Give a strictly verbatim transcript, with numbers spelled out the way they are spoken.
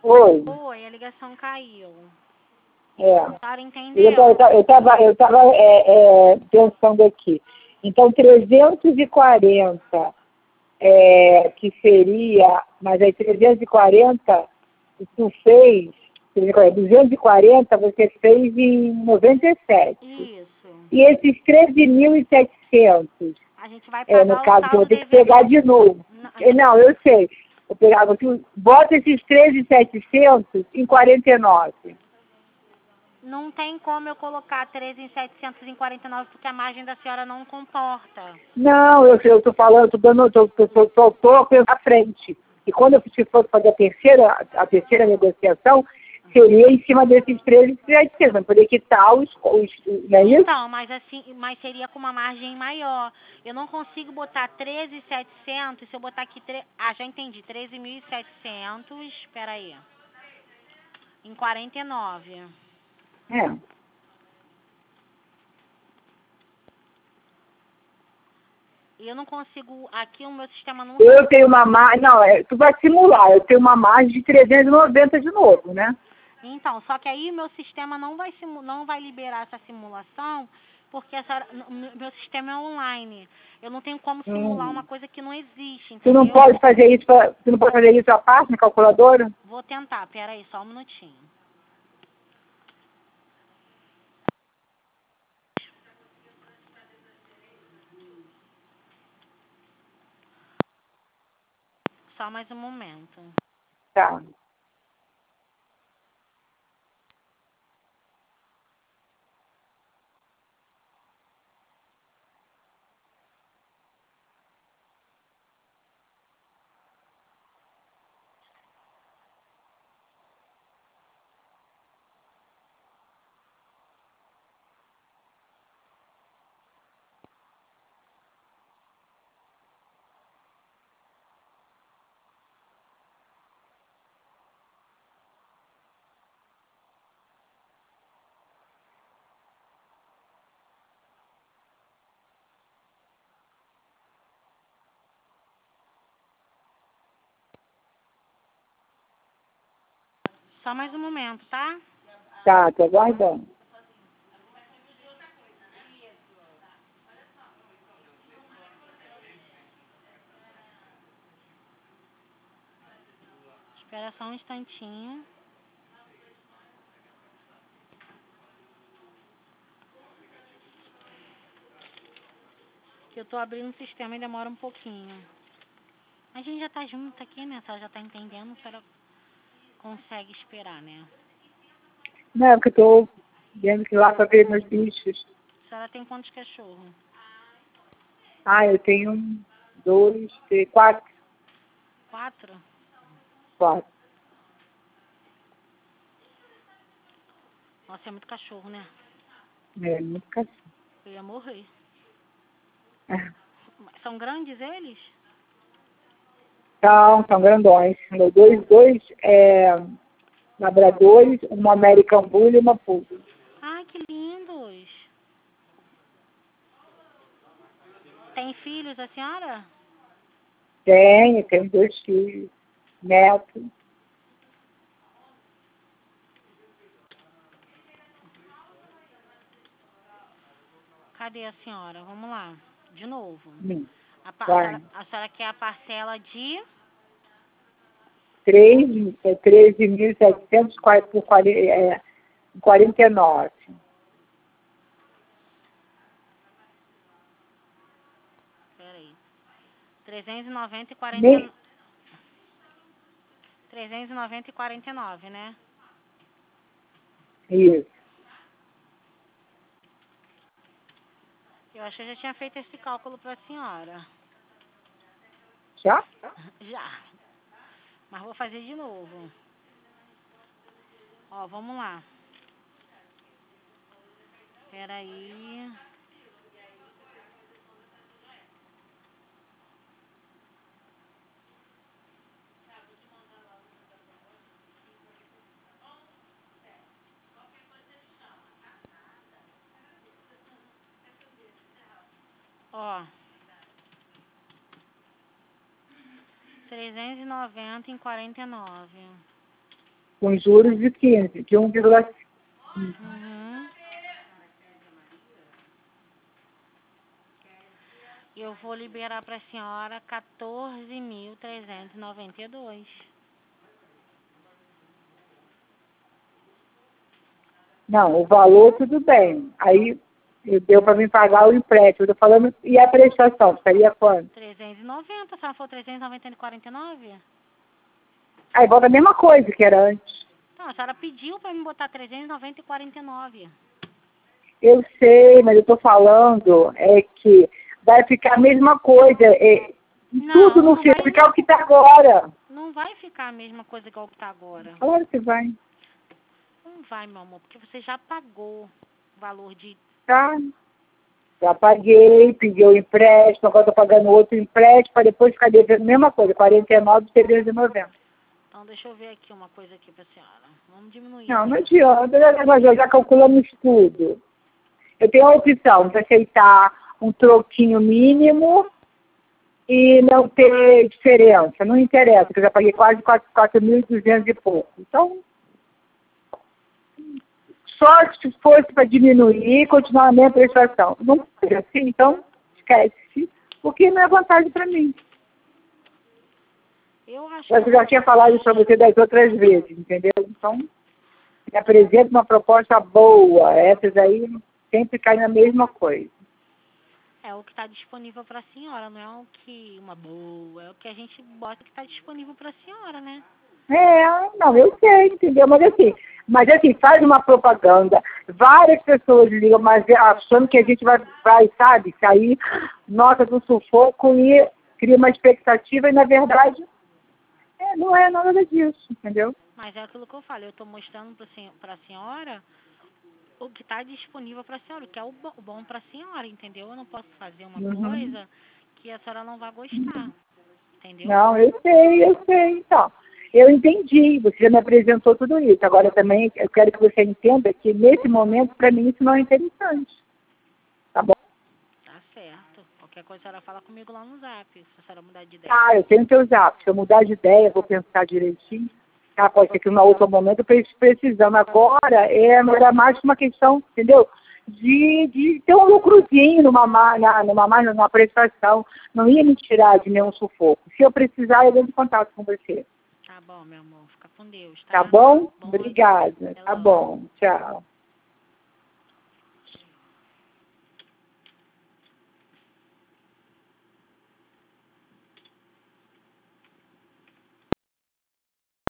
Oi. Oi, a ligação caiu. É. A senhora Eu entendeu? estava eu tava, é, é, pensando aqui. Então, trezentos e quarenta, é, que seria, mas aí trezentos e quarenta, tu fez, duzentos e quarenta você fez em noventa e sete. Isso. E esses treze mil e setecentos, A gente vai é, no pagar o caso que eu vou saldo ter que devedor. pegar de novo. Não, a É, gente- Não, eu sei. Eu pegava, tu bota esses treze mil e setecentos em quarenta e nove. Não tem como eu colocar treze mil setecentos e quarenta e nove porque a margem da senhora não comporta. Não, eu eu estou falando, estou dando, estou tô, tô, tô, tô pensando à frente. E quando eu se for fazer a terceira, a terceira negociação, seria em cima desses treze mil e setecentos, vai poder quitar os, os, não é isso? Então, mas assim, mas seria com uma margem maior. Eu não consigo botar treze mil e setecentos, se eu botar aqui, tre... ah, já entendi, treze mil e setecentos, espera aí, em quarenta e nove. É. E eu não consigo, aqui o meu sistema não... Eu tenho uma margem, não, é, tu vai simular, eu tenho uma margem de trezentos e noventa de novo, né? Então, só que aí o meu sistema não vai, simu... não vai liberar essa simulação, porque essa... o meu sistema é online. Eu não tenho como simular Hum. uma coisa que não existe, Tu não entendeu? pode fazer isso, pra, tu não pode fazer isso à parte na calculadora? Vou tentar, pera aí, só um minutinho. Só mais um momento. Tá. Só mais um momento, tá? Tá, tô aguardando. Espera só um instantinho. Que eu tô abrindo o sistema e demora um pouquinho. A gente já tá junto aqui, né? A senhora já tá entendendo, a senhora consegue esperar, né? Não, é porque eu tô vendo que lá para ver meus bichos. A senhora tem quantos cachorros? Ah, eu tenho um, dois, três, quatro. Quatro? Quatro. Nossa, é muito cachorro, né? É, muito cachorro. Eu ia morrer. É. São grandes eles? São, são grandões. Meus dois, dois é, labradores, uma American Bull e uma Poodle. Ai, que lindos. Tem filhos a senhora? Tenho, tenho dois filhos, neto. Cadê a senhora? Vamos lá. De novo. Hum, A, pa- a, vai. senhora, a senhora quer a parcela de... três, é, treze mil e setecentos por quarenta e nove. Peraí. trezentos e noventa e quarenta... Nem, trezentos e noventa e quarenta e nove, né? isso. Eu acho que eu já tinha feito esse cálculo para a senhora. Já? Já. Mas vou fazer de novo. Ó, vamos lá. Peraí. Ó. trezentos e noventa em quarenta e nove. com juros de quinze, de um vírgula cinco. Uhum. Eu vou liberar para a senhora quatorze mil trezentos e noventa e dois. Não, o valor tudo bem. Aí deu para mim pagar o empréstimo. Eu tô falando, e a prestação? Seria quanto? trezentos e noventa, a senhora falou trezentos e noventa e quarenta e nove? Aí volta a mesma coisa que era antes. Não, a senhora pediu para me botar trezentos e noventa e quarenta e nove. Eu sei, mas eu tô falando é que vai ficar a mesma coisa. É, Não, tudo no não fim vai vai, ficar o que está agora. não vai ficar a mesma coisa igual que tá agora. Claro que vai. Não vai, meu amor, porque você já pagou o valor de... Tá? Já paguei, pedi o empréstimo, agora estou pagando outro empréstimo para depois ficar devendo a mesma coisa, quarenta e nove, trezentos e noventa. Então, deixa eu ver aqui uma coisa aqui pra senhora. Vamos diminuir. Não, não aqui. adianta, nós já calculamos tudo. Eu tenho a opção de aceitar um troquinho mínimo e não ter diferença. Não interessa, porque eu já paguei quase quatro mil e duzentos e pouco. Então, só se fosse para diminuir e continuar a minha prestação. Não foi assim, então esquece, porque não é vantagem para mim. Eu acho Eu que... já tinha falado isso para você das outras vezes, entendeu? Então, me apresenta uma proposta boa. Essas aí sempre caem na mesma coisa. É o que está disponível para a senhora, não é o que uma boa, é o que a gente bota que está disponível para a senhora, né? É, não, eu sei, entendeu? Mas assim, mas assim, faz uma propaganda, várias pessoas ligam, mas achando que a gente vai, vai sabe, sair, nota do sufoco e cria uma expectativa e na verdade é, não é nada disso, entendeu? Mas é aquilo que eu falei, eu estou mostrando para a senhora o que está disponível para a senhora, o que é o bom, o bom para a senhora, entendeu? Eu não posso fazer uma Uhum. coisa que a senhora não vai gostar, entendeu? Não, eu sei, eu sei, então. Eu entendi, você já me apresentou tudo isso. Agora também eu quero que você entenda que nesse momento, para mim, isso não é interessante. Tá bom? Tá certo. Qualquer coisa a senhora fala comigo lá no zap, se a senhora mudar de ideia. Ah, eu tenho teu zap. Se eu mudar de ideia, vou pensar direitinho. Tá, pode ser que em um outro momento eu esteja precisando. Agora é, era mais uma questão, entendeu? De, de ter um lucrozinho numa, na, numa, numa prestação. Não ia me tirar de nenhum sufoco. Se eu precisar, eu entro em contato com você. Tá bom, meu amor. Fica com Deus, tá? Tá bom? Bom, Obrigada. Tá bom. Tchau.